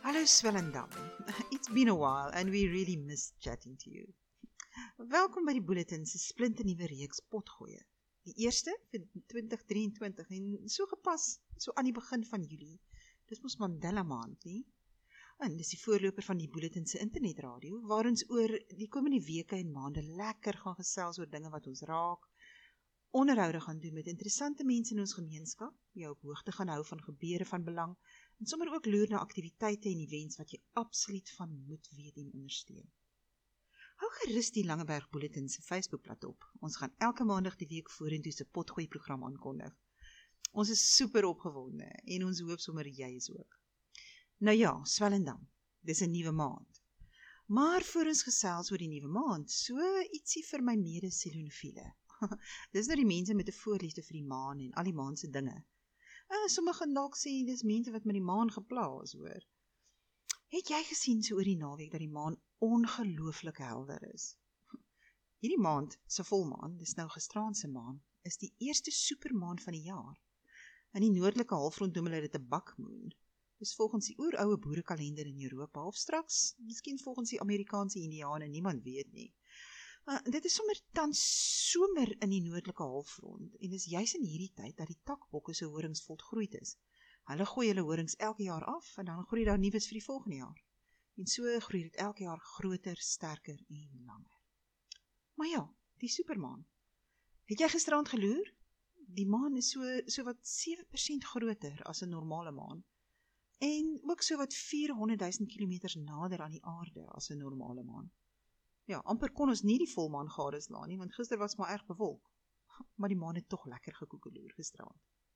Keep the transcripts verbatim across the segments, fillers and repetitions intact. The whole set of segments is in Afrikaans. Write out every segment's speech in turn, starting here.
Hello, Swellendam. It's been a while and we really missed chatting to you. Welkom by die Bulletin se splinternuwe reeks potgoeie. Die eerste vir twintig drieëntwintig en so gepas, so aan die begin van Julie. Dis mos Mandela maand, nie? En dis die voorloper van die Bulletin se internetradio, waar ons oor die komende weke en maande lekker gaan gesels oor dinge wat ons raak, onderhoude gaan doen met interessante mense in ons gemeenskap, jou op hoogte gaan hou van gebeure van belang, en sommer ook loer na aktiwiteite en events wat jy absoluut van moet weet en ondersteun. Hou gerus die Langeberg Bulletin se Facebookblad op. Ons gaan elke maandag die week vorentoe se potgooi program aankondig. Ons is super opgewonde en ons hoop sommer jy is ook. Nou ja, Swellendam, dis 'n nuwe maand. Maar voor ons gesels oor die nuwe maand, so ietsie vir my mede-selonofiele. Dis nou die mense met 'n voorliefde vir die maan en al die maan se dinge. Uh, sommige dalk sê, dis mense wat met die maan gepla is, hoor. Het jy gesien so oor die naweek dat die maan ongelooflik helder is? Hierdie maand se volmaan, dis nou gisteraand se maan, is die eerste supermaan van die jaar. In die noordelike halfrond noem hulle dit 'n bakmoon. Dis volgens die oeroue boerekalender in Europa, of straks, miskien volgens die Amerikaanse Indiane, niemand weet nie. Uh, dit is sommer tans somer in die noordelike halfrond, en dis juis in hierdie tyd dat die takbokke se horings volgroeid is. Hulle gooi hulle horings elke jaar af, en dan groei daar nuus vir die volgende jaar. En so groei dit elke jaar groter, sterker en langer. Maar ja, die supermaan. Het jy gisterand geloer? Die maan is so, so wat sewe persent groter as 'n normale maan, en ook so wat vierhonderdduisend kilometers nader aan die aarde as 'n normale maan. Ja, amper kon ons nie die volmaan gadeslaan nie, want gister was maar erg bewolk. Maar die maan het tog lekker gekoekeloer gisterand.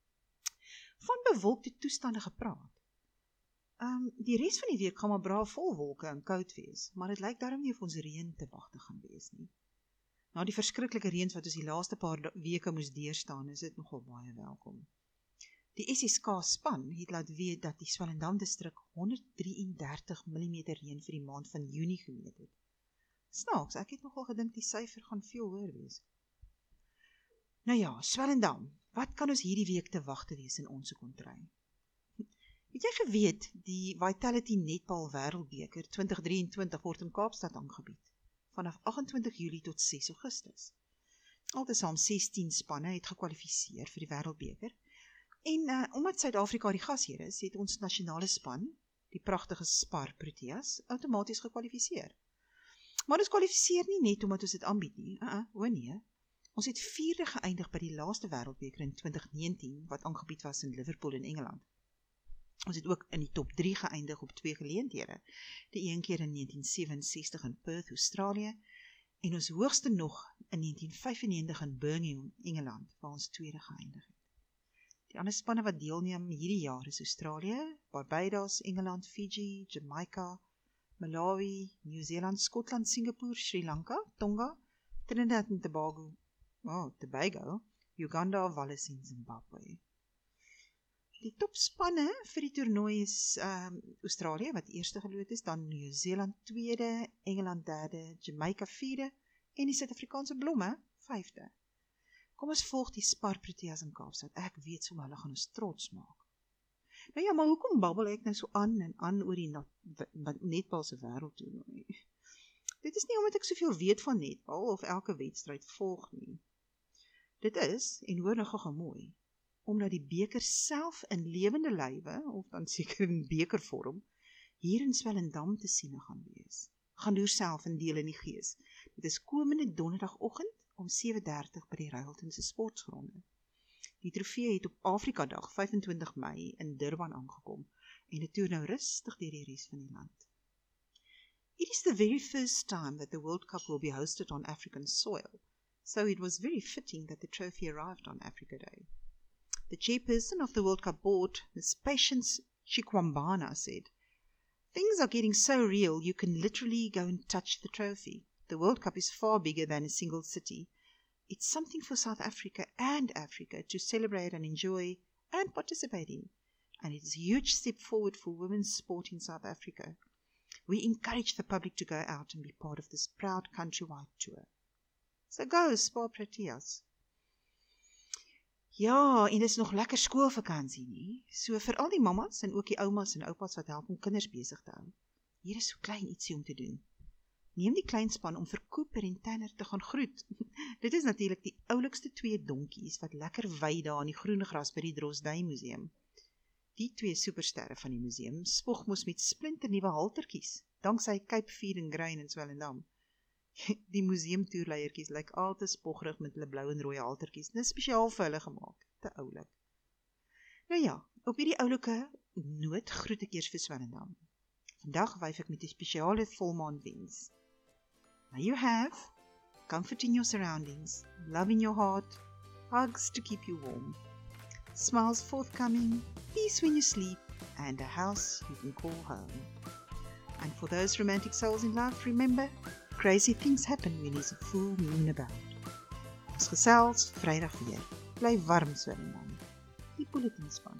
Van bewolkte toestande gepraat. Um, die res van die week gaan maar braaf vol wolke en koud wees, maar dit lyk daarom nie of ons reën te wag te gaan wees nie. Na die verskriklike reëns wat ons die laaste paar weke moes deurstaan, is dit nogal baie welkom. Die S S K span het laat weet dat die Swellendam distrik honderddrae-en-dertig millimeter reën vir die maand van Junie gemeet het. Snaaks, ek het nogal gedink die syfer gaan veel hoër wees. Nou ja, Swellendam, wat kan ons hierdie week te wag te wees in ons kontry? Het jy geweet, die Vitality Netball Wêreldbeker twintig drieëntwintig word in Kaapstad aangebied, vanaf agt en twintig Julie tot ses Augustus. Altesaam sestien spanne het gekwalifiseer vir die Wêreldbeker, en uh, omdat Suid-Afrika die gasheer is, het ons nasionale span, die pragtige Spar Proteas, outomaties gekwalifiseer. Maar ons kwalifiseer nie net omdat ons dit aanbied nie, uh -uh, o nee. Ons het vierde geëindig by die laaste Wêreldbeker in twintig negentien, wat aangebied was in Liverpool in Engeland. Ons het ook in die top drie geëindig op twee geleenthede, die een keer in negentien sewe-en-sestig in Perth, Australië, en ons hoogste nog in negentien vyf-en-negentig in Birmingham, Engeland, waar ons tweede geëindig het. Die ander spanne wat deelneem hierdie jaar is Australië, Barbados, Engeland, Fiji, Jamaica, Malawi, Nieu-Seeland, Skotland, Singapore, Sri Lanka, Tonga, Trinidad en Tobago, oh, Tobago, Uganda, Wallis en Zimbabwe. Die topspanne vir die toernooi is um, Australië, wat eerste geloot is, dan Nieu-Seeland tweede, Engeland derde, Jamaica vierde, en die Suid-Afrikaanse blomme vyfde. Kom ons volg die Spar Proteas in Kaapstad, ek weet sommer hulle gaan ons trots maak. Nou ja, maar hoekom babbel ek nou so aan en aan oor die netbal se wêreldtoernooi? Dit is nie omdat ek soveel weet van netbal of elke wedstryd volg nie. Dit is, en hoor nou gou mooi, omdat die beker self in lewende lywe, of dan seker in bekervorm, hier in Swellendam te sien gaan wees. Gaan loer self in deel in die gees. Dit is komende donderdagoggend om sewe dertig by die Ruilton se sportgronde. Die trofee het op Afrika Dag, vyf en twintig Mei, in Durban aangekom, en dit toer nou rustig deur die res van die land. It is the very first time that the World Cup will be hosted on African soil, so it was very fitting that the trophy arrived on Africa Day. The chairperson of the World Cup board, Miz Patience Chikwambana, said, "Things are getting so real you can literally go and touch the trophy. The World Cup is far bigger than a single city. It's something for South Africa and Africa to celebrate and enjoy and participate in. And it is a huge step forward for women's sport in South Africa. We encourage the public to go out and be part of this proud countrywide tour." So go, Spar Proteas. Ja, en dis nog lekker skoolvakansie nie. So vir al die mammas en ook die oumas en oupas wat help om kinders besig te hou. Hier is so klein ietsie om te doen. Neem die kleinspan om vir Cooper en Tanner te gaan groet. Dit is natuurlik die oulikste twee donkies wat lekker wei daar in die groen gras by die Drosdui Museum. Die twee supersterre van die museum spog mos met splinternuwe haltertjies, danksy Cape Feed and Grain in Swellendam. Die museumtoerleiertjies lyk al te spoggerig met hulle blou en rooi haltertjies. Dit is spesiaal vir hulle gemaak, te oulik. Nou ja, op hierdie oulike noot groet ek eers vir Swellendam. Vandag wyf ek met 'n spesiale volmaanwens. May you have comfort in your surroundings, love in your heart, hugs to keep you warm, smiles forthcoming, peace when you sleep, and a house you can call home. And for those romantic souls in love, remember, crazy things happen when there's a full moon about. Ons gesels Vrydag weer. Bly warm Swellendam. Die Bulletin span.